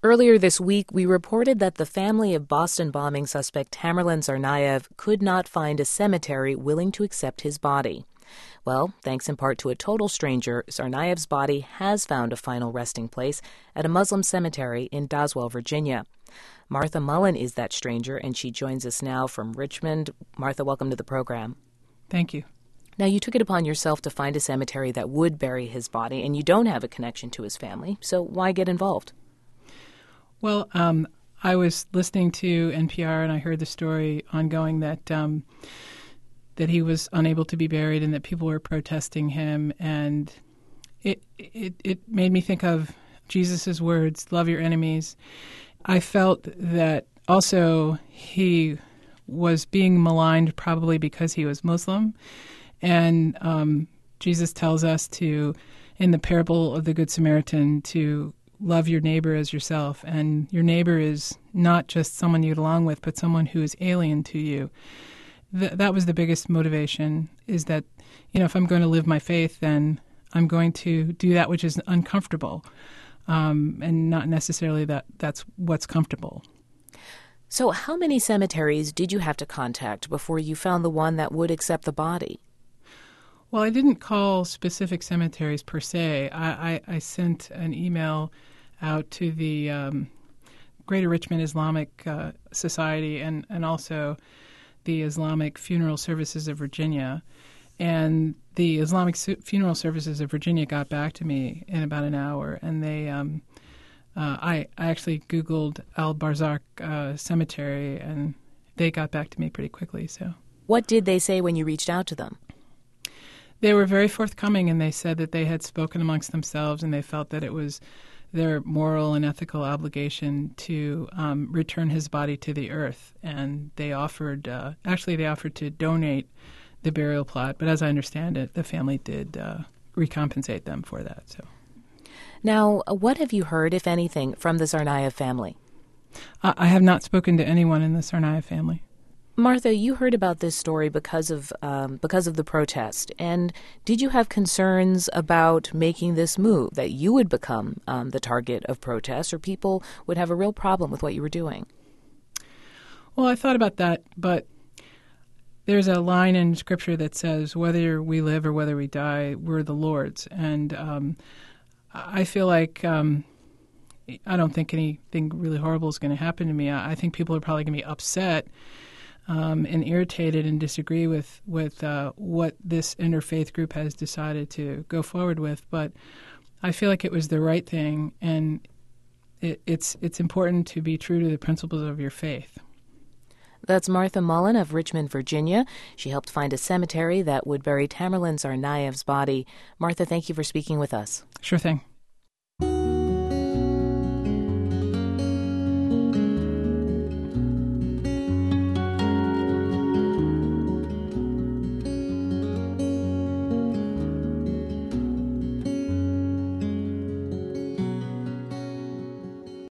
Earlier this week, we reported that the family of Boston bombing suspect Tamerlan Tsarnaev could not find a cemetery willing to accept his body. Well, thanks in part to a total stranger, Tsarnaev's body has found a final resting place at a Muslim cemetery in Doswell, Virginia. Martha Mullen is that stranger, and she joins us now from Richmond. Martha, welcome to the program. Thank you. Now, you took it upon yourself to find a cemetery that would bury his body, and you don't have a connection to his family, so why get involved? Well, I was listening to NPR and I heard the story ongoing that he was unable to be buried and that people were protesting him, and it made me think of Jesus' words, "Love your enemies." I felt that also he was being maligned probably because he was Muslim, and Jesus tells us to, in the parable of the Good Samaritan, to love your neighbor as yourself, and your neighbor is not just someone you get along with, but someone who is alien to you. That was the biggest motivation, is that, if I'm going to live my faith, then I'm going to do that which is uncomfortable, and not necessarily that's what's comfortable. So how many cemeteries did you have to contact before you found the one that would accept the body? Well, I didn't call specific cemeteries per se. I sent an email out to the Greater Richmond Islamic Society and also the Islamic Funeral Services of Virginia. And the Islamic Funeral Services of Virginia got back to me in about an hour, and they I actually Googled Al-Barzakh Cemetery, and they got back to me pretty quickly. So, what did they say when you reached out to them? They were very forthcoming, and they said that they had spoken amongst themselves, and they felt that it was their moral and ethical obligation to return his body to the earth. And they offered, to donate the burial plot. But as I understand it, the family did recompensate them for that. So, now, what have you heard, if anything, from the Tsarnaev family? I have not spoken to anyone in the Tsarnaev family. Martha, you heard about this story because of the protest, and did you have concerns about making this move, that you would become the target of protests, or people would have a real problem with what you were doing? Well, I thought about that, but there's a line in Scripture that says, whether we live or whether we die, we're the Lord's. And I feel like I don't think anything really horrible is going to happen to me. I think people are probably going to be upset and irritated and disagree with what this interfaith group has decided to go forward with. But I feel like it was the right thing, and it's important to be true to the principles of your faith. That's Martha Mullen of Richmond, Virginia. She helped find a cemetery that would bury Tamerlan Tsarnaev's body. Martha, thank you for speaking with us. Sure thing.